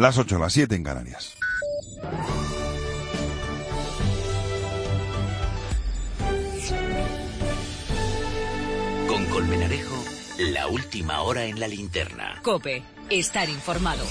Las 8, las 7 en Canarias. Con Colmenarejo, la última hora en la linterna. COPE, estar informado.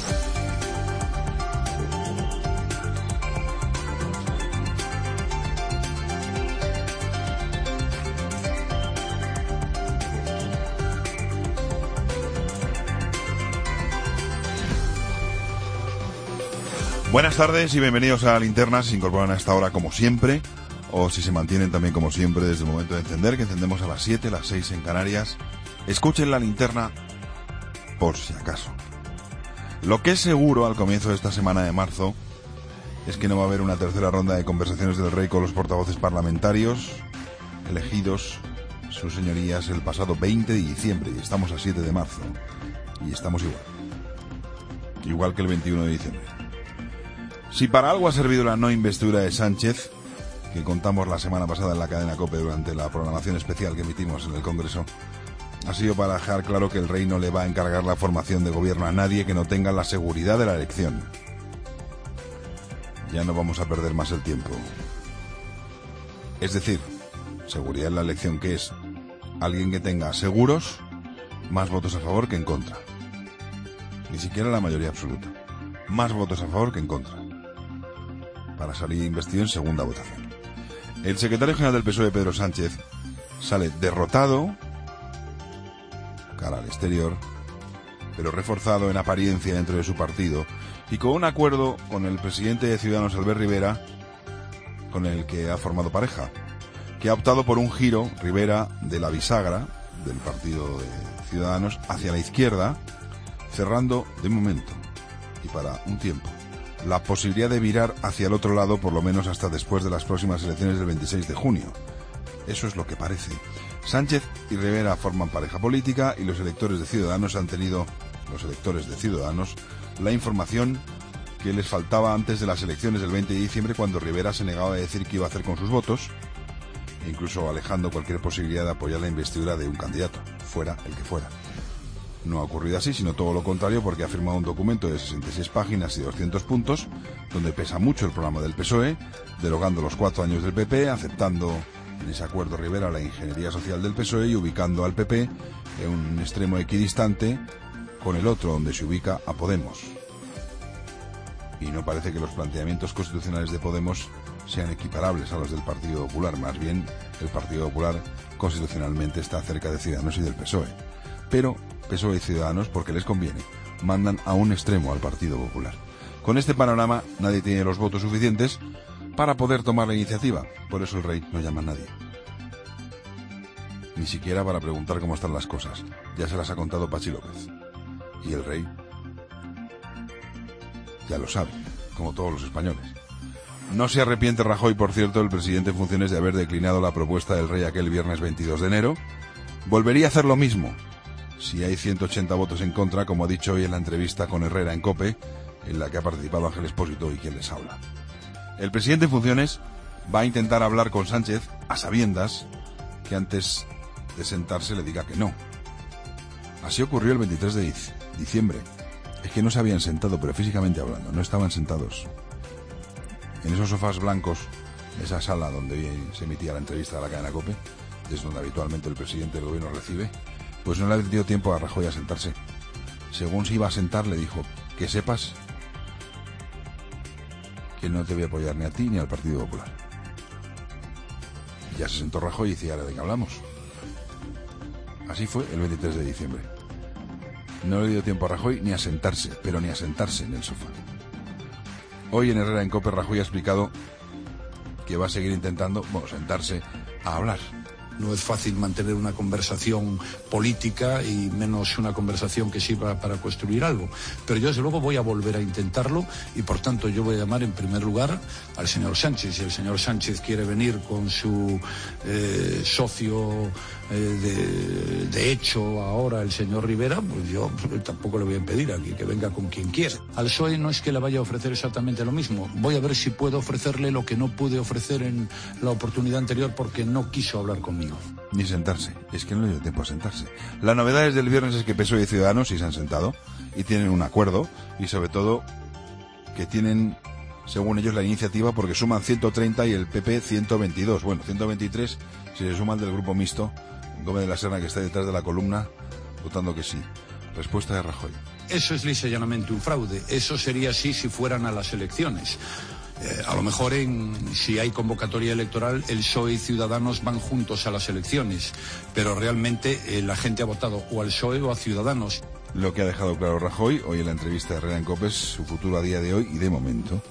Buenas tardes y bienvenidos a la linterna. Se incorporan a esta hora como siempre, o si se mantienen también como siempre desde el momento de encender, que encendemos a las 7, las 6 en Canarias. Escuchen la linterna por si acaso. Lo que es seguro al comienzo de esta semana de marzo es que no va a haber una tercera ronda de conversaciones del Rey con los portavoces parlamentarios elegidos, sus señorías, el pasado 20 de diciembre. Y estamos a 7 de marzo. Y estamos igual que el 21 de diciembre. Si para algo ha servido la no investidura de Sánchez, que contamos la semana pasada en la cadena COPE durante la programación especial que emitimos en el Congreso, ha sido para dejar claro que el Rey no le va a encargar la formación de gobierno a nadie que no tenga la seguridad de la elección. Ya no vamos a perder más el tiempo. Es decir, seguridad en la elección, que es alguien que tenga seguros más votos a favor que en contra. Ni siquiera la mayoría absoluta. Más votos a favor que en contra, para salir investido en segunda votación. El secretario general del PSOE, Pedro Sánchez, sale derrotado, cara al exterior, pero reforzado en apariencia dentro de su partido, y con un acuerdo con el presidente de Ciudadanos, Albert Rivera, con el que ha formado pareja, que ha optado por un giro, Rivera, de la bisagra del partido de Ciudadanos hacia la izquierda, cerrando de momento y para un tiempo la posibilidad de virar hacia el otro lado, por lo menos hasta después de las próximas elecciones del 26 de junio. Eso es lo que parece. Sánchez y Rivera forman pareja política y los electores de Ciudadanos han tenido, la información que les faltaba antes de las elecciones del 20 de diciembre, cuando Rivera se negaba a decir qué iba a hacer con sus votos, incluso alejando cualquier posibilidad de apoyar la investidura de un candidato, fuera el que fuera. No ha ocurrido así, sino todo lo contrario, porque ha firmado un documento de 66 páginas y 200 puntos, donde pesa mucho el programa del PSOE, derogando los 4 años del PP, aceptando en ese acuerdo Rivera la ingeniería social del PSOE y ubicando al PP en un extremo equidistante con el otro, donde se ubica a Podemos. Y no parece que los planteamientos constitucionales de Podemos sean equiparables a los del Partido Popular. Más bien, el Partido Popular constitucionalmente está cerca de Ciudadanos y del PSOE. Pero PSOE y Ciudadanos, porque les conviene, mandan a un extremo al Partido Popular. Con este panorama, nadie tiene los votos suficientes para poder tomar la iniciativa. Por eso el Rey no llama a nadie. Ni siquiera para preguntar cómo están las cosas. Ya se las ha contado Pachi López. Y el Rey ya lo sabe, como todos los españoles. No se arrepiente Rajoy, por cierto, el presidente en funciones, de haber declinado la propuesta del Rey aquel viernes 22 de enero. Volvería a hacer lo mismo si hay 180 votos en contra, como ha dicho hoy en la entrevista con Herrera en COPE, en la que ha participado Ángel Expósito y quien les habla. El presidente en funciones va a intentar hablar con Sánchez a sabiendas que antes de sentarse le diga que no. Así ocurrió el 23 de diciembre. Es que no se habían sentado, pero físicamente hablando, no estaban sentados. En esos sofás blancos, esa sala donde se emitía la entrevista de la cadena COPE, es donde habitualmente el presidente del gobierno recibe, pues no le dio tiempo a Rajoy a sentarse. Según se iba a sentar, le dijo: que sepas que no te voy a apoyar ni a ti ni al Partido Popular. Y ya se sentó Rajoy y decía: ¿ahora de qué hablamos? Así fue el 23 de diciembre. No le dio tiempo a Rajoy ni a sentarse, pero ni a sentarse en el sofá. Hoy en Herrera en COPE, Rajoy ha explicado que va a seguir intentando, sentarse a hablar. No es fácil mantener una conversación política y menos una conversación que sirva para construir algo. Pero yo desde luego voy a volver a intentarlo y por tanto yo voy a llamar en primer lugar al señor Sánchez. Si el señor Sánchez quiere venir con su socio de hecho ahora, el señor Rivera, pues yo tampoco le voy a impedir aquí que venga con quien quiera. Al PSOE no es que le vaya a ofrecer exactamente lo mismo. Voy a ver si puedo ofrecerle lo que no pude ofrecer en la oportunidad anterior porque no quiso hablar conmigo. Ni sentarse, es que no le dio tiempo a sentarse. La novedad desde el viernes es que PSOE y Ciudadanos sí se han sentado y tienen un acuerdo y sobre todo que tienen, según ellos, la iniciativa porque suman 130 y el PP 122. Bueno, 123 si se suman del grupo mixto, Gómez de la Serna, que está detrás de la columna, votando que sí. Respuesta de Rajoy. Eso es lisa y llanamente un fraude. Eso sería así si fueran a las elecciones. A lo mejor si hay convocatoria electoral, el PSOE y Ciudadanos van juntos a las elecciones, pero realmente la gente ha votado o al PSOE o a Ciudadanos. Lo que ha dejado claro Rajoy hoy en la entrevista de Herrera en COPE es su futuro a día de hoy y de momento,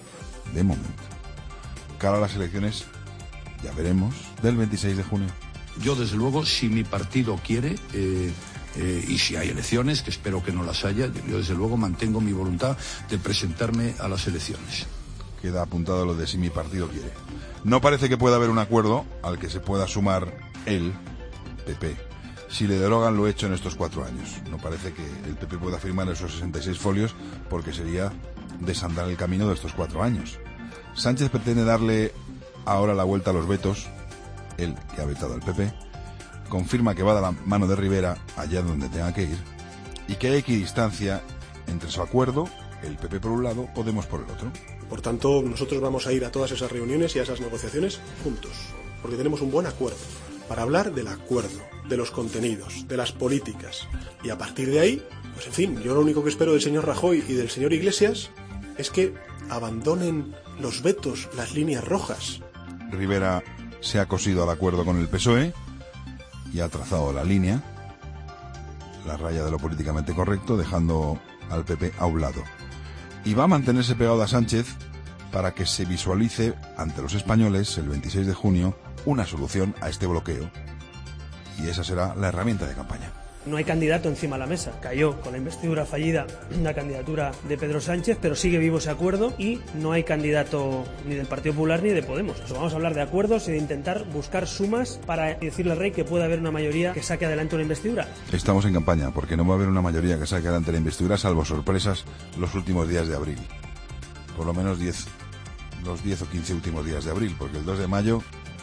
cara a las elecciones, ya veremos, del 26 de junio. Yo, desde luego, si mi partido quiere, y si hay elecciones, que espero que no las haya, yo desde luego mantengo mi voluntad de presentarme a las elecciones. Queda apuntado lo de si mi partido quiere. No parece que pueda haber un acuerdo al que se pueda sumar el PP si le derogan lo hecho en estos 4 años. No parece que el PP pueda firmar esos 66 folios porque sería desandar el camino de estos 4 años. Sánchez pretende darle ahora la vuelta a los vetos, él que ha vetado al PP, confirma que va de la mano de Rivera allá donde tenga que ir y que hay equidistancia entre su acuerdo, el PP por un lado, Podemos por el otro. Por tanto, nosotros vamos a ir a todas esas reuniones y a esas negociaciones juntos, porque tenemos un buen acuerdo para hablar del acuerdo, de los contenidos, de las políticas. Y a partir de ahí, pues en fin, yo lo único que espero del señor Rajoy y del señor Iglesias es que abandonen los vetos, las líneas rojas. Rivera se ha cosido al acuerdo con el PSOE y ha trazado la línea, la raya de lo políticamente correcto, dejando al PP a un lado. Y va a mantenerse pegado a Sánchez para que se visualice ante los españoles el 26 de junio una solución a este bloqueo. Y esa será la herramienta de campaña. No hay candidato encima de la mesa. Cayó con la investidura fallida la candidatura de Pedro Sánchez, pero sigue vivo ese acuerdo y no hay candidato ni del Partido Popular ni de Podemos. Entonces vamos a hablar de acuerdos y de intentar buscar sumas para decirle al rey que pueda haber una mayoría que saque adelante una investidura. Estamos en campaña porque no va a haber una mayoría que saque adelante la investidura, salvo sorpresas los últimos días de abril. Por lo menos los 10 o 15 últimos días de abril, porque el 2 de mayo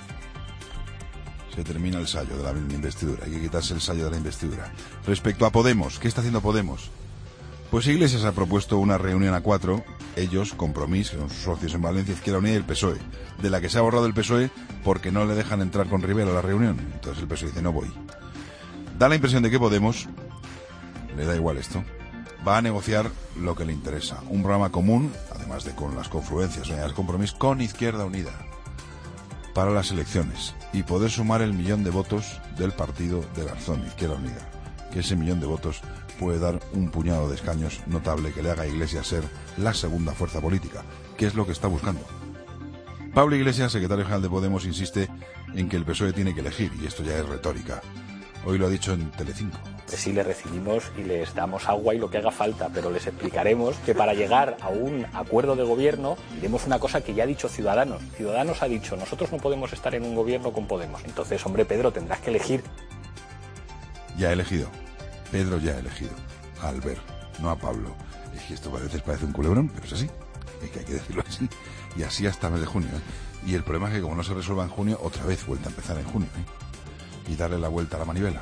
se termina el sallo de la investidura. Hay que quitarse el sallo de la investidura. Respecto a Podemos, ¿qué está haciendo Podemos? Pues Iglesias ha propuesto una reunión a 4, ellos, Compromís, que son sus socios en Valencia, Izquierda Unida y el PSOE, de la que se ha borrado el PSOE porque no le dejan entrar con Rivera a la reunión. Entonces el PSOE dice, no voy. Da la impresión de que Podemos, le da igual esto, va a negociar lo que le interesa. Un programa común, además de con las confluencias, Unidades Compromís, con Izquierda Unida, para las elecciones y poder sumar el 1.000.000 de votos del partido de Garzón, Izquierda Unida, que ese 1.000.000 de votos puede dar un puñado de escaños notable que le haga a Iglesias ser la segunda fuerza política, que es lo que está buscando. Pablo Iglesias, secretario general de Podemos, insiste en que el PSOE tiene que elegir, y esto ya es retórica. Hoy lo ha dicho en Telecinco. Sí, les recibimos y les damos agua y lo que haga falta, pero les explicaremos que para llegar a un acuerdo de gobierno diremos una cosa que ya ha dicho Ciudadanos. Ciudadanos ha dicho, nosotros no podemos estar en un gobierno con Podemos. Entonces, hombre, Pedro, tendrás que elegir. Ya ha elegido. Pedro ya ha elegido. A Albert, no a Pablo. Es que esto a veces parece un culebrón, pero es así. Es que hay que decirlo así. Y así hasta el mes de junio. Y el problema es que como no se resuelva en junio, otra vez vuelta a empezar en junio. Y darle la vuelta a la manivela.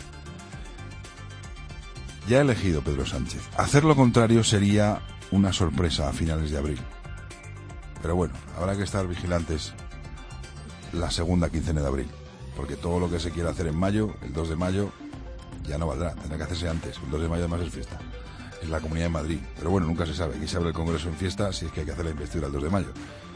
Ya ha elegido Pedro Sánchez. Hacer lo contrario sería una sorpresa a finales de abril. Pero bueno, habrá que estar vigilantes la segunda quincena de abril. Porque todo lo que se quiera hacer en mayo, el 2 de mayo, ya no valdrá. Tendrá que hacerse antes. El 2 de mayo además es fiesta. Es la Comunidad de Madrid. Pero bueno, nunca se sabe. Aquí se abre el Congreso en fiesta si es que hay que hacer la investidura el 2 de mayo.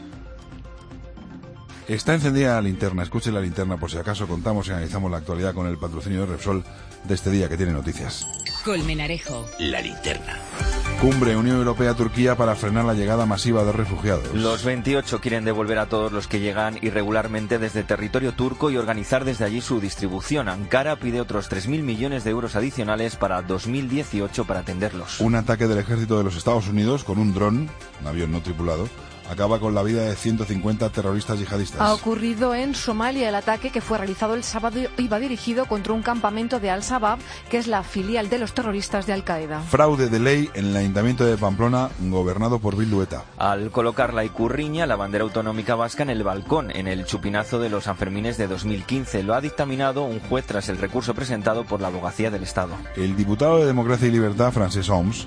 Está encendida la linterna. Escuche la linterna por si acaso contamos y analizamos la actualidad con el patrocinio de Repsol de este día que tiene noticias. Colmenarejo. La linterna. Cumbre Unión Europea-Turquía para frenar la llegada masiva de refugiados. Los 28 quieren devolver a todos los que llegan irregularmente desde territorio turco y organizar desde allí su distribución. Ankara pide otros 3.000 millones de euros adicionales para 2018 para atenderlos. Un ataque del ejército de los Estados Unidos con un dron, un avión no tripulado, acaba con la vida de 150 terroristas yihadistas. Ha ocurrido en Somalia. El ataque, que fue realizado el sábado, iba dirigido contra un campamento de Al-Shabaab, que es la filial de los terroristas de Al-Qaeda. Fraude de ley en el Ayuntamiento de Pamplona, gobernado por Bildu Eta. Al colocar la ikurriña, la bandera autonómica vasca, en el balcón, en el chupinazo de los Sanfermines de 2015. Lo ha dictaminado un juez tras el recurso presentado por la Abogacía del Estado. El diputado de Democracia y Libertad, Francesc Homs,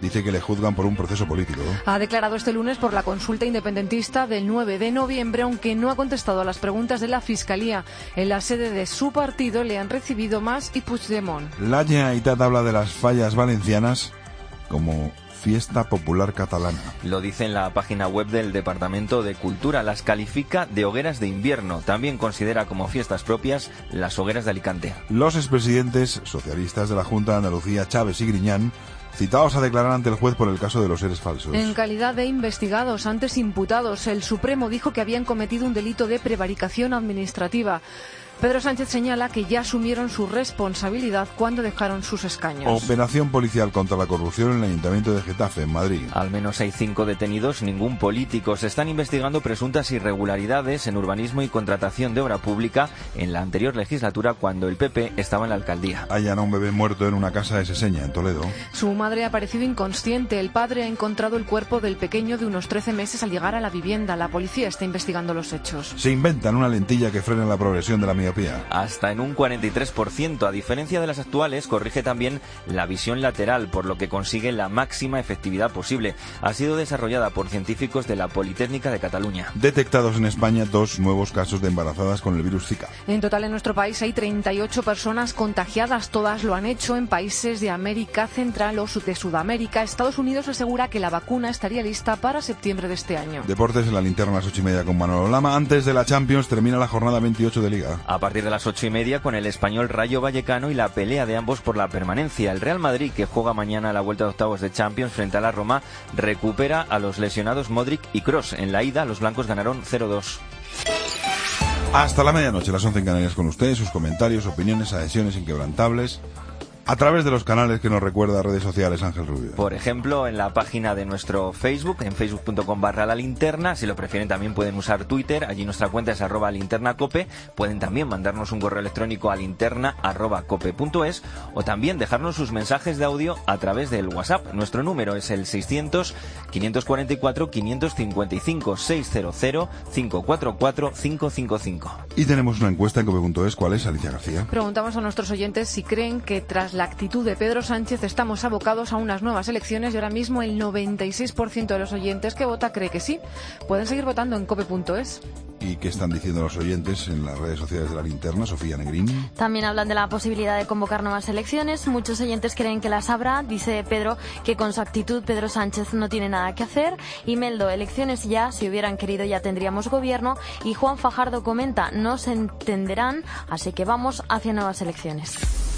dice que le juzgan por un proceso político. Ha declarado este lunes por la consulta independentista del 9 de noviembre, aunque no ha contestado a las preguntas de la Fiscalía. En la sede de su partido le han recibido Mas y Puigdemont. La Generalitat habla de las fallas valencianas como fiesta popular catalana. Lo dice en la página web del Departamento de Cultura. Las califica de hogueras de invierno. También considera como fiestas propias las hogueras de Alicante. Los expresidentes socialistas de la Junta de Andalucía, Chávez y Griñán, citados a declarar ante el juez por el caso de los seres falsos. En calidad de investigados, antes imputados, el Supremo dijo que habían cometido un delito de prevaricación administrativa. Pedro Sánchez señala que ya asumieron su responsabilidad cuando dejaron sus escaños. Operación policial contra la corrupción en el Ayuntamiento de Getafe, en Madrid. Al menos hay 5 detenidos, ningún político. Se están investigando presuntas irregularidades en urbanismo y contratación de obra pública en la anterior legislatura cuando el PP estaba en la alcaldía. Hallan a un bebé muerto en una casa de Seseña, en Toledo. Su madre ha aparecido inconsciente. El padre ha encontrado el cuerpo del pequeño de unos 13 meses al llegar a la vivienda. La policía está investigando los hechos. Se inventan una lentilla que frena la progresión de la miopía. Hasta en un 43%. A diferencia de las actuales, corrige también la visión lateral, por lo que consigue la máxima efectividad posible. Ha sido desarrollada por científicos de la Politécnica de Cataluña. Detectados en España 2 nuevos casos de embarazadas con el virus Zika. En total en nuestro país hay 38 personas contagiadas. Todas lo han hecho en países de América Central o de Sudamérica. Estados Unidos asegura que la vacuna estaría lista para septiembre de este año. Deportes en la linterna a las 8:30 con Manolo Lama. Antes de la Champions termina la jornada 28 de Liga. A partir de las 8:30 con el Español Rayo Vallecano y la pelea de ambos por la permanencia. El Real Madrid, que juega mañana la vuelta de octavos de Champions frente a la Roma, recupera a los lesionados Modric y Kroos. En la ida, los blancos ganaron 0-2. Hasta la medianoche, las 11 en Canarias con ustedes, sus comentarios, opiniones, adhesiones inquebrantables, a través de los canales que nos recuerda redes sociales Ángel Rubio. Por ejemplo, en la página de nuestro Facebook, en facebook.com/lalinterna. Si lo prefieren también pueden usar Twitter, allí nuestra cuenta es @linternacope. Pueden también mandarnos un correo electrónico a linterna@cope.es o también dejarnos sus mensajes de audio a través del WhatsApp. Nuestro número es el 600-544-555, 600-544-555. Y tenemos una encuesta en cope.es. ¿Cuál es, Alicia García? Preguntamos a nuestros oyentes si creen que tras la actitud de Pedro Sánchez estamos abocados a unas nuevas elecciones y ahora mismo el 96% de los oyentes que vota cree que sí. Pueden seguir votando en cope.es. ¿Y qué están diciendo los oyentes en las redes sociales de la linterna? Sofía Negrín. También hablan de la posibilidad de convocar nuevas elecciones. Muchos oyentes creen que las habrá. Dice Pedro que con su actitud Pedro Sánchez no tiene nada que hacer. Imeldo, elecciones ya, si hubieran querido ya tendríamos gobierno. Y Juan Fajardo comenta, no se entenderán, así que vamos hacia nuevas elecciones.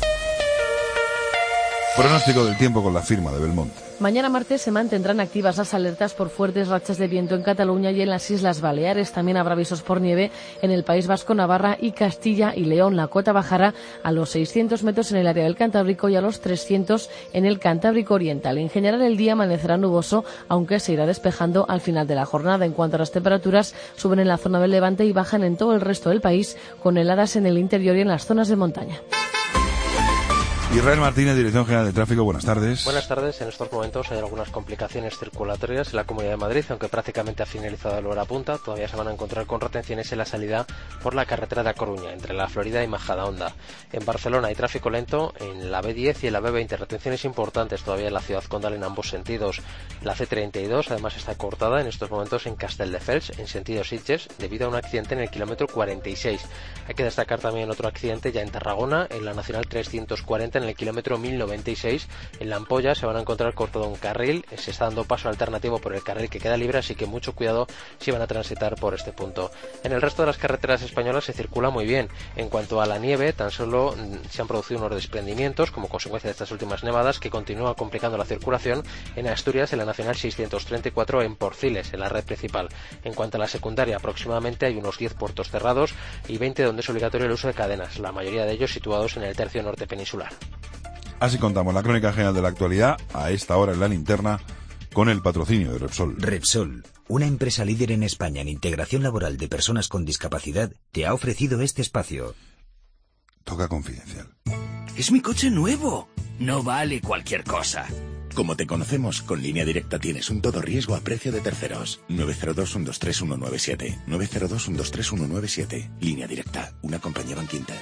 Pronóstico del tiempo con la firma de Belmonte. Mañana martes se mantendrán activas las alertas por fuertes rachas de viento en Cataluña y en las Islas Baleares. También habrá avisos por nieve en el País Vasco, Navarra y Castilla y León. La cota bajará a los 600 metros en el área del Cantábrico y a los 300 en el Cantábrico Oriental. En general el día amanecerá nuboso, aunque se irá despejando al final de la jornada. En cuanto a las temperaturas, suben en la zona del Levante y bajan en todo el resto del país, con heladas en el interior y en las zonas de montaña. Israel Martínez, Dirección General de Tráfico, buenas tardes. Buenas tardes. En estos momentos hay algunas complicaciones circulatorias en la Comunidad de Madrid, aunque prácticamente ha finalizado la hora punta. Todavía se van a encontrar con retenciones en la salida por la carretera de A Coruña, entre La Florida y Majadahonda. En Barcelona hay tráfico lento en la B10 y en la B20, retenciones importantes todavía en la ciudad condal en ambos sentidos. La C32 además está cortada en estos momentos en Castelldefels, en sentido Sitges, debido a un accidente en el kilómetro 46. Hay que destacar también otro accidente ya en Tarragona, en la Nacional 340, en el kilómetro 1096. En La Ampolla se van a encontrar cortado un carril, se está dando paso alternativo por el carril que queda libre, así que mucho cuidado si van a transitar por este punto. En el resto de las carreteras españolas se circula muy bien. En cuanto a la nieve, tan solo se han producido unos desprendimientos como consecuencia de estas últimas nevadas que continúa complicando la circulación en Asturias, en la Nacional 634, en Porciles, en la red principal. En cuanto a la secundaria, aproximadamente hay unos 10 puertos cerrados y 20 donde es obligatorio el uso de cadenas, la mayoría de ellos situados en el tercio norte peninsular. Así contamos la crónica general de la actualidad a esta hora en la linterna con el patrocinio de Repsol. Repsol, una empresa líder en España en integración laboral de personas con discapacidad, te ha ofrecido este espacio. Toca confidencial. Es mi coche nuevo. No vale cualquier cosa. Como te conocemos, con Línea Directa tienes un todo riesgo a precio de terceros. 902-123-197. 902-123-197. Línea Directa, una compañía Bankinter.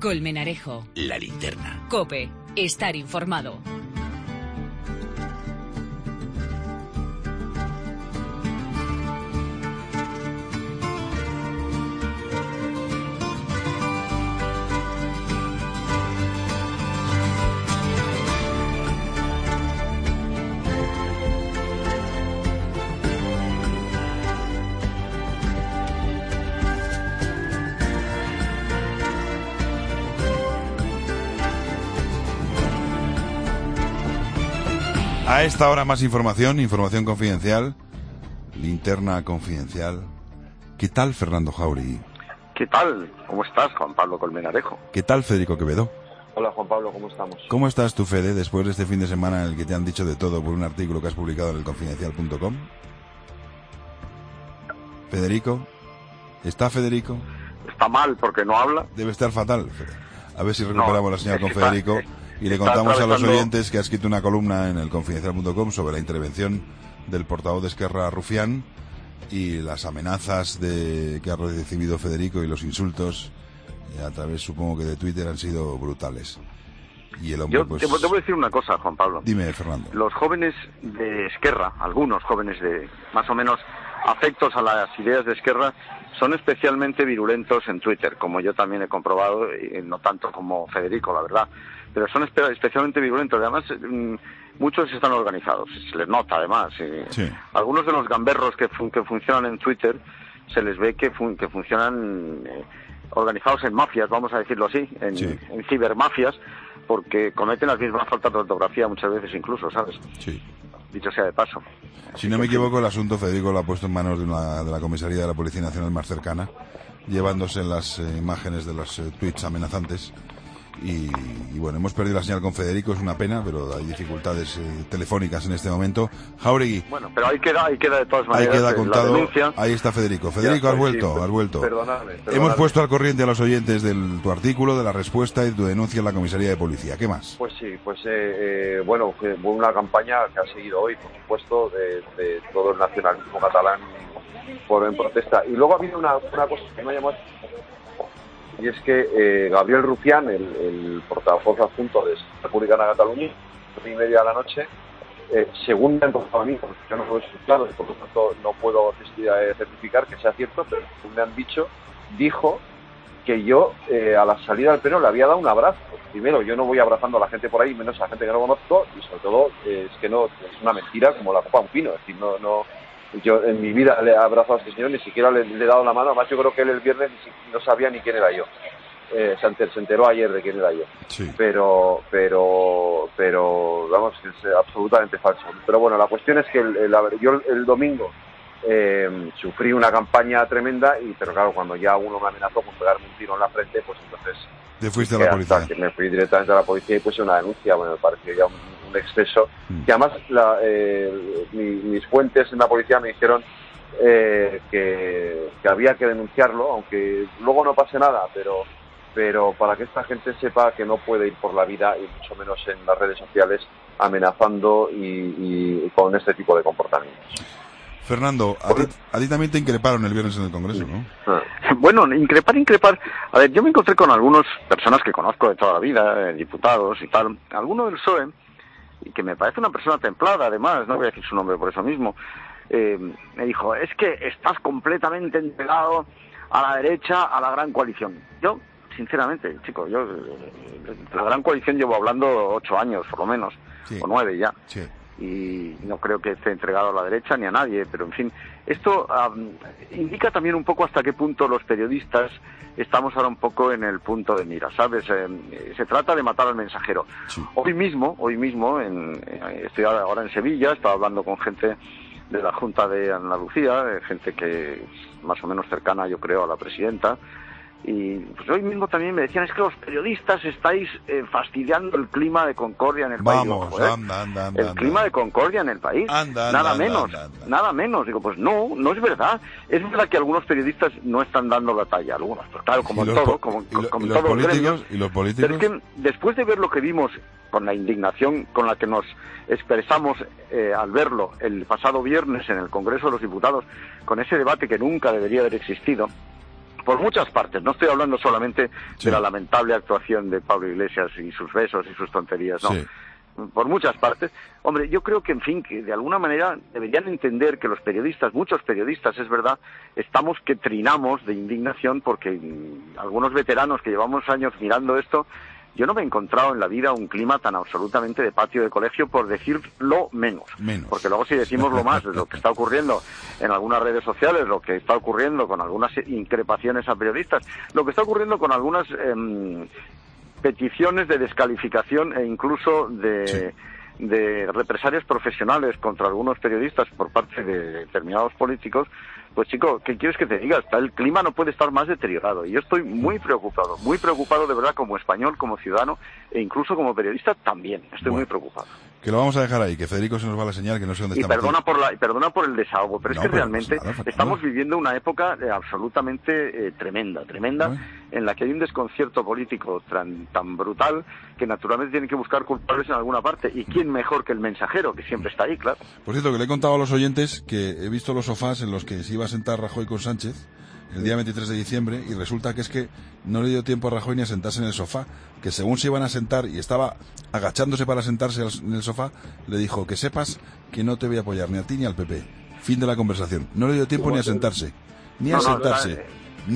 Colmenarejo. La Linterna. COPE. Estar informado. A esta hora más información confidencial, linterna confidencial. ¿Qué tal, Fernando Jáuregui? ¿Qué tal? ¿Cómo estás, Juan Pablo Colmenarejo? ¿Qué tal, Federico Quevedo? Hola, Juan Pablo, ¿cómo estamos? ¿Cómo estás tú, Fede, después de este fin de semana en el que te han dicho de todo por un artículo que has publicado en elconfidencial.com? ¿Federico? ¿Está Federico? Está mal porque no habla. Debe estar fatal. A ver si recuperamos la señal con Federico. Y le está contamos a los atravesando... oyentes que ha escrito una columna en elconfidencial.com sobre la intervención del portavoz de Esquerra, Rufián, y las amenazas que ha recibido Federico y los insultos a través, supongo que de Twitter, han sido brutales. Y el hombre, Yo te voy a decir una cosa, Juan Pablo. Dime, Fernando. Los jóvenes de Esquerra, algunos jóvenes de más o menos afectos a las ideas de Esquerra, son especialmente virulentos en Twitter, como yo también he comprobado, y no tanto como Federico, la verdad. Pero son especialmente virulentos. Además, muchos están organizados, se les nota además. Sí. Algunos de los gamberros que funcionan en Twitter, se les ve que funcionan organizados en mafias, vamos a decirlo así, en cibermafias, porque cometen las mismas faltas de ortografía muchas veces incluso, ¿sabes? Sí. Dicho sea de paso. Si no me equivoco, el asunto Federico lo ha puesto en manos de la comisaría de la Policía Nacional más cercana, llevándose las imágenes de los tweets amenazantes. Y bueno, hemos perdido la señal con Federico, es una pena, pero hay dificultades telefónicas en este momento. Jáuregui. Bueno, pero ahí queda de todas maneras. Ahí queda contado. La ahí está Federico. Federico, has vuelto. Perdonadme. Hemos puesto al corriente a los oyentes de tu artículo, de la respuesta y de tu denuncia en la comisaría de policía. ¿Qué más? Pues sí, bueno, fue una campaña que ha seguido hoy, por supuesto, de todo el nacionalismo catalán en protesta. Y luego ha habido una cosa que me ha llamado, y es que Gabriel Rufián, el portavoz adjunto de Republicana Cataluña, a las 9:30 de la noche, según me han contado a mí, porque yo no lo he escuchado y por lo tanto no puedo certificar que sea cierto, pero según me han dicho, dijo que yo a la salida del pleno le había dado un abrazo. Primero, yo no voy abrazando a la gente por ahí, menos a la gente que no conozco, y sobre todo es que no, es una mentira como la copa a un pino. Es decir, no, yo en mi vida le he abrazado a este señor, ni siquiera le he dado la mano. Además, yo creo que él el viernes no sabía ni quién era yo. Se enteró ayer de quién era yo. Sí. Pero vamos, es absolutamente falso. Pero bueno, la cuestión es que yo el domingo sufrí una campaña tremenda, pero claro, cuando ya uno me amenazó con pegarme un tiro en la frente, pues entonces te fuiste a la policía. Que me fui directamente a la policía y puse una denuncia. Bueno, me pareció ya un exceso. Y además mis fuentes en la policía me dijeron que había que denunciarlo, aunque luego no pase nada, pero para que esta gente sepa que no puede ir por la vida, y mucho menos en las redes sociales, amenazando y con este tipo de comportamientos. Fernando, a ti también te increparon el viernes en el Congreso, ¿no? Bueno, increpar. A ver, yo me encontré con algunas personas que conozco de toda la vida, diputados y tal, alguno del PSOE, y que me parece una persona templada, además, no voy a decir su nombre por eso mismo, me dijo, es que estás completamente entregado a la derecha, a la gran coalición. Yo, sinceramente, chicos, la gran coalición llevo hablando 8 años, por lo menos, sí, o 9 ya. Sí. Y no creo que esté entregado a la derecha ni a nadie, pero en fin, esto indica también un poco hasta qué punto los periodistas estamos ahora un poco en el punto de mira, ¿sabes? Se trata de matar al mensajero. Sí. Hoy mismo, estoy ahora en Sevilla, estaba hablando con gente de la Junta de Andalucía, gente que es más o menos cercana, yo creo, a la presidenta. Y pues hoy mismo también me decían, es que los periodistas estáis fastidiando el clima de concordia en el país. Vamos, anda. El clima de concordia en el país. Nada menos. Digo, pues no es verdad. Es verdad que algunos periodistas no están dando la talla, algunos, pero claro, como en todo, como todos los gremios. ¿Y los políticos? Pero es que después de ver lo que vimos, con la indignación con la que nos expresamos al verlo el pasado viernes en el Congreso de los Diputados, con ese debate que nunca debería haber existido, por muchas partes. No estoy hablando solamente de la lamentable actuación de Pablo Iglesias y sus besos y sus tonterías, no. Sí. Por muchas partes. Hombre, yo creo que, en fin, que de alguna manera deberían entender que los periodistas, muchos periodistas, es verdad, estamos que trinamos de indignación porque algunos veteranos que llevamos años mirando esto, yo no me he encontrado en la vida un clima tan absolutamente de patio de colegio, por decirlo menos. Porque luego si decimos lo más, lo que está ocurriendo en algunas redes sociales, lo que está ocurriendo con algunas increpaciones a periodistas, lo que está ocurriendo con algunas peticiones de descalificación e incluso de represalias profesionales contra algunos periodistas por parte de determinados políticos, pues chico, ¿qué quieres que te diga? El clima no puede estar más deteriorado. Y yo estoy muy preocupado de verdad, como español, como ciudadano e incluso como periodista también. Estoy muy preocupado. Que lo vamos a dejar ahí, que Federico se nos va la señal, que no sé dónde está. Y perdona por el desahogo, pero es que realmente estamos viviendo una época absolutamente tremenda, en la que hay un desconcierto político tan brutal que naturalmente tienen que buscar culpables en alguna parte. ¿Y quién mejor que el mensajero, que siempre está ahí, claro? Por cierto, que le he contado a los oyentes que he visto los sofás en los que se iba a sentar Rajoy con Sánchez el día 23 de diciembre, y resulta que es que no le dio tiempo a Rajoy ni a sentarse en el sofá, que según se iban a sentar y estaba agachándose para sentarse en el sofá, le dijo: que sepas que no te voy a apoyar ni a ti ni al PP. Fin de la conversación. No le dio tiempo ni a sentarse. Ni a sentarse.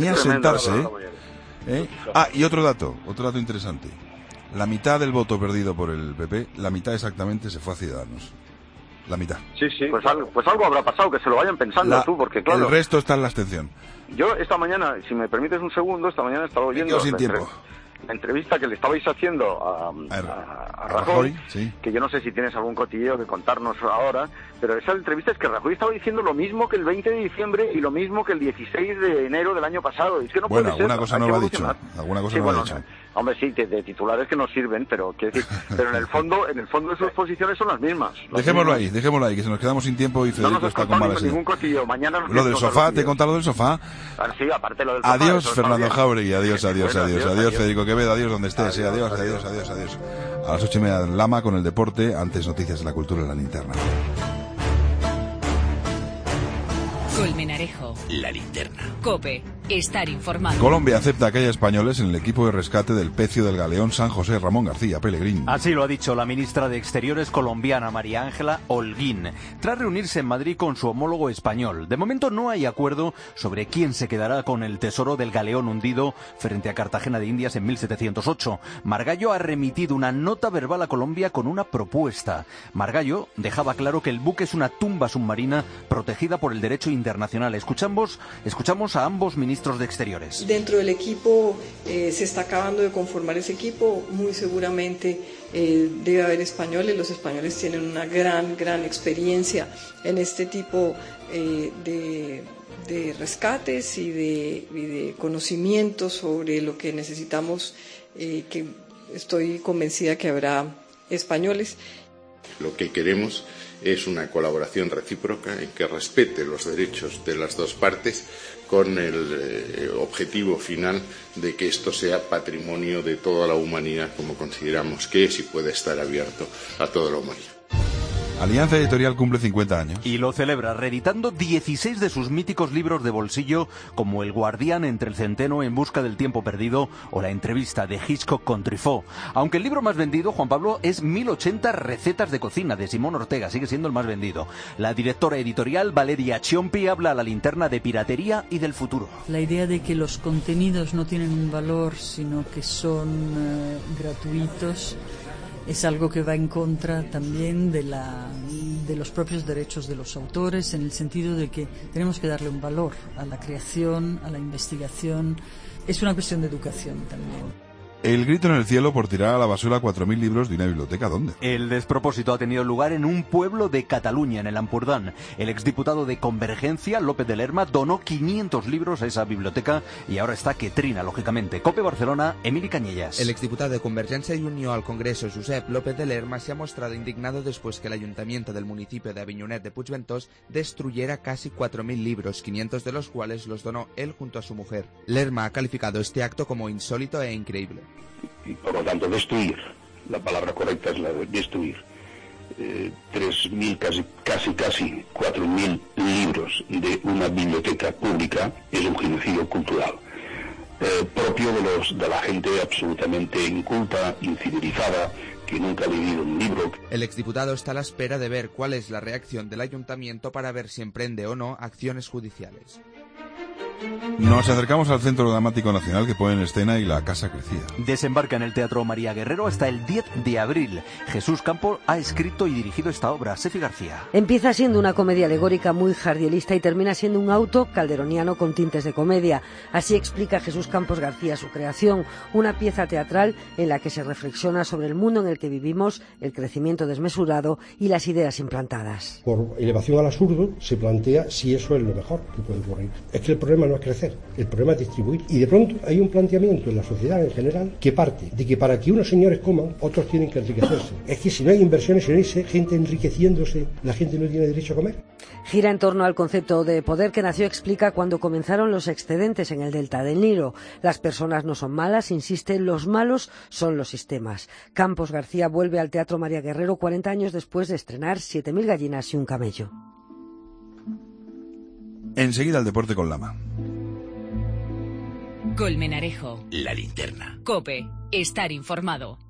Ah, y otro dato interesante. La mitad del voto perdido por el PP, la mitad exactamente, se fue a Ciudadanos. La mitad. Sí. Pues algo habrá pasado, que se lo vayan pensando tú, porque claro... El resto está en la abstención. Yo esta mañana, si me permites un segundo, estaba oyendo la entrevista que le estabais haciendo a Rajoy, sí. Que yo no sé si tienes algún cotilleo que contarnos ahora, pero esa entrevista es que Rajoy estaba diciendo lo mismo que el 20 de diciembre y lo mismo que el 16 de enero del año pasado. Es que no puede ser. Alguna cosa no lo ha dicho. Hombre, sí, de titulares que nos sirven, pero quiero decir, pero en el fondo de sus posiciones son las mismas. Dejémoslo ahí, que se nos quedamos sin tiempo y Federico está con malas. Ningún cotillo. Mañana lo del sofá, te he contado lo del sofá. Sí, aparte lo del sofá. Adiós, Fernando Jauregui, adiós, Federico Quevedo, adiós donde estés, adiós. A las 8:30 Lama con el deporte, antes noticias de la cultura en la linterna. Colmenarejo. La linterna. COPE. Estar informado. Colombia acepta que haya españoles en el equipo de rescate del pecio del galeón San José Ramón García Pellegrín. Así lo ha dicho la ministra de Exteriores colombiana, María Ángela Holguín, tras reunirse en Madrid con su homólogo español. De momento no hay acuerdo sobre quién se quedará con el tesoro del galeón hundido frente a Cartagena de Indias en 1708. Margallo ha remitido una nota verbal a Colombia con una propuesta. Margallo dejaba claro que el buque es una tumba submarina protegida por el derecho internacional. Escuchamos a ambos ministros de Exteriores. Dentro del equipo se está acabando de conformar ese equipo. Muy seguramente debe haber españoles. Los españoles tienen una gran experiencia en este tipo de rescates y de conocimientos sobre lo que necesitamos, que estoy convencida que habrá españoles. Lo que queremos es una colaboración recíproca en que respete los derechos de las dos partes, con el objetivo final de que esto sea patrimonio de toda la humanidad, como consideramos que es y puede estar abierto a toda la humanidad. Alianza Editorial cumple 50 años. Y lo celebra reeditando 16 de sus míticos libros de bolsillo, como El Guardián entre el centeno en busca del tiempo perdido o La entrevista de Hitchcock con Truffaut. Aunque el libro más vendido, Juan Pablo, es 1080 recetas de cocina de Simón Ortega, sigue siendo el más vendido. La directora editorial Valeria Chiompi habla a la linterna de piratería y del futuro. La idea de que los contenidos no tienen un valor, sino que son gratuitos, es algo que va en contra también de los propios derechos de los autores, en el sentido de que tenemos que darle un valor a la creación, a la investigación. Es una cuestión de educación también. El grito en el cielo por tirar a la basura 4.000 libros de una biblioteca. ¿Dónde? El despropósito ha tenido lugar en un pueblo de Cataluña, en el Ampurdán. El exdiputado de Convergencia, López de Lerma, donó 500 libros a esa biblioteca y ahora está que trina, lógicamente. COPE Barcelona, Emili Cañellas. El exdiputado de Convergencia y Unió al Congreso, Josep López de Lerma, se ha mostrado indignado después que el ayuntamiento del municipio de Avinyonet de Puigventós destruyera casi 4.000 libros, 500 de los cuales los donó él junto a su mujer. Lerma ha calificado este acto como insólito e increíble. Y por lo tanto destruir, la palabra correcta es la de destruir, 3.000, casi 4.000 libros de una biblioteca pública es un genocidio cultural. propio de la gente absolutamente inculta, incivilizada, que nunca ha leído un libro. El exdiputado está a la espera de ver cuál es la reacción del ayuntamiento para ver si emprende o no acciones judiciales. Nos acercamos al Centro Dramático Nacional que pone en escena Y la casa crecía. Desembarca en el Teatro María Guerrero hasta el 10 de abril. Jesús Campos ha escrito y dirigido esta obra. Sefi García. Empieza siendo una comedia alegórica muy jardielista y termina siendo un auto calderoniano con tintes de comedia. Así explica Jesús Campos García su creación, una pieza teatral en la que se reflexiona sobre el mundo en el que vivimos, el crecimiento desmesurado y las ideas implantadas. Por elevación al absurdo se plantea si eso es lo mejor que puede ocurrir. Es que el problema no es crecer, el problema es distribuir. Y de pronto hay un planteamiento en la sociedad en general que parte de que para que unos señores coman, otros tienen que enriquecerse. Es que si no hay inversiones en ese, gente enriqueciéndose, la gente no tiene derecho a comer. Gira en torno al concepto de poder que nació, explica, cuando comenzaron los excedentes en el delta del Nilo. Las personas no son malas, insiste, los malos son los sistemas. Campos García vuelve al Teatro María Guerrero 40 años después de estrenar 7.000 gallinas y un camello. Enseguida el deporte con Lama. Colmenarejo. La linterna. COPE. Estar informado.